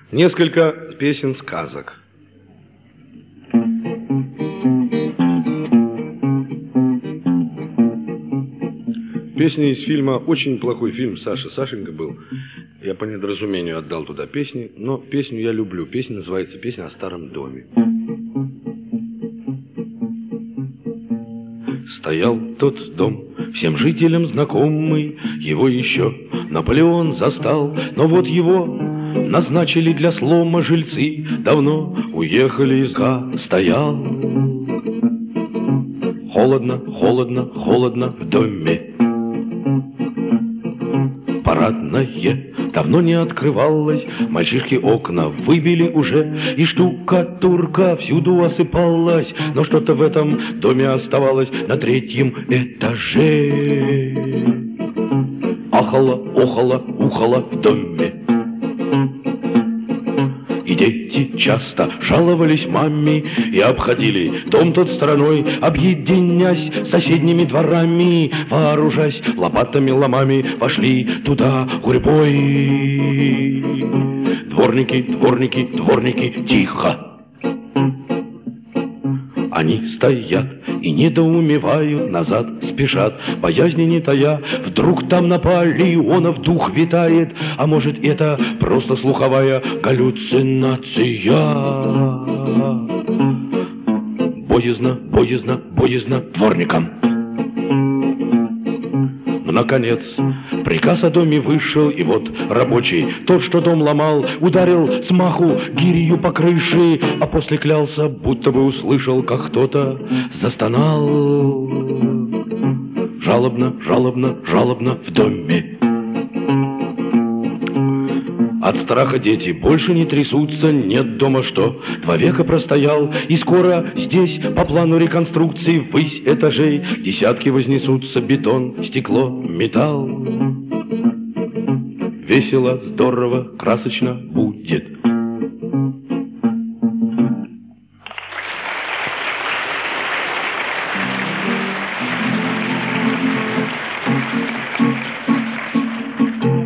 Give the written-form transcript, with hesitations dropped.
Несколько песен-сказок. Песни из фильма, очень плохой фильм, Сашенька был. Я по недоразумению отдал туда песни, но песню я люблю. Песня называется «Песня о старом доме». Стоял тот дом, всем жителям знакомый, его еще Наполеон застал, но вот его назначили для слома жильцы, давно уехали из га, стоял. Холодно, холодно, холодно в доме. Парадное давно не открывалось, мальчишки окна выбили уже, и штукатурка всюду осыпалась, но что-то в этом доме оставалось на третьем этаже. Ахало, охало, ухало в доме. И дети часто жаловались маме и обходили дом тот стороной, объединясь с соседними дворами, вооружаясь лопатами, ломами, вошли туда гурьбой. Дворники, дворники, дворники, тихо! Они стоят и недоумевают, назад спешат, боязни не тая. Вдруг там Наполеонов дух витает, а может это просто слуховая галлюцинация. Боязно, боязно, боязно дворникам. Но, наконец, приказ о доме вышел, и вот рабочий, тот, что дом ломал, ударил с маху гирью по крыше, а после клялся, будто бы услышал, как кто-то застонал. Жалобно, жалобно, жалобно в доме. От страха дети больше не трясутся, нет дома что 2 века простоял, и скоро здесь по плану реконструкции ввысь этажей десятки вознесутся, бетон, стекло, металл. Весело, здорово, красочно будет.